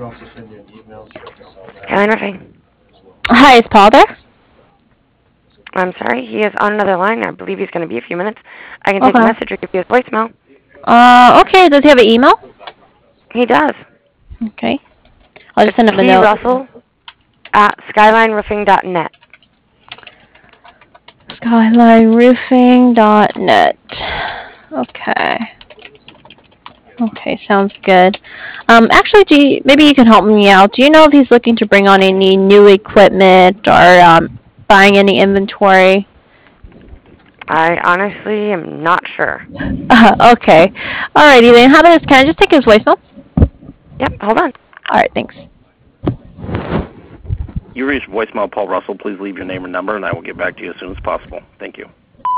Skyline Roofing. Hi, is Paul there? I'm sorry, he is on another line. I believe he's going to be a few minutes. I can take a Okay. message or give you his voicemail. Okay. Does he have an email? He does. Okay. I'll just It's send him a note. prussell@skylineroofing.net. Skylineroofing.net. Okay. Okay, sounds good. Actually, maybe you can help me out. Do you know if he's looking to bring on any new equipment or buying any inventory? I honestly am not sure. Okay. Alrighty then. How about this? Can I just take his voicemail? Yep, hold on. Alright, thanks. You reached voicemail Paul Russell. Please leave your name and number, and I will get back to you as soon as possible. Thank you.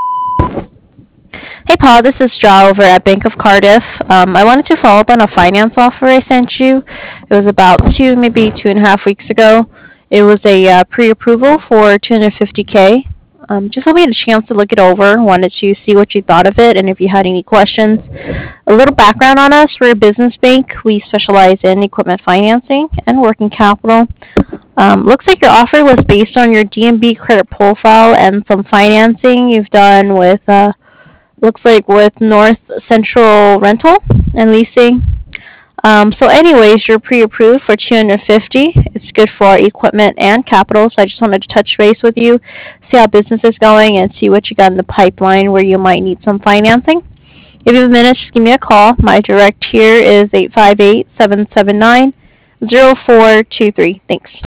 Hey Paul, this is Straw over at Bank of Cardiff. I wanted to follow up on a finance offer I sent you. It was about maybe 2.5 weeks ago. It was a pre-approval for $250K. Just hope you had a chance to look it over. Wanted to see what you thought of it and if you had any questions. A little background on us. We're a business bank. We specialize in equipment financing and working capital. Looks like your offer was based on your DNB credit profile and some financing you've done with looks like with North Central Rental and Leasing. So anyways, you're pre-approved for 250. It's good for our equipment and capital, so I just wanted to touch base with you, see how business is going, and see what you got in the pipeline where you might need some financing. If you have a minute, just give me a call. My direct here is 858-779-0423. Thanks.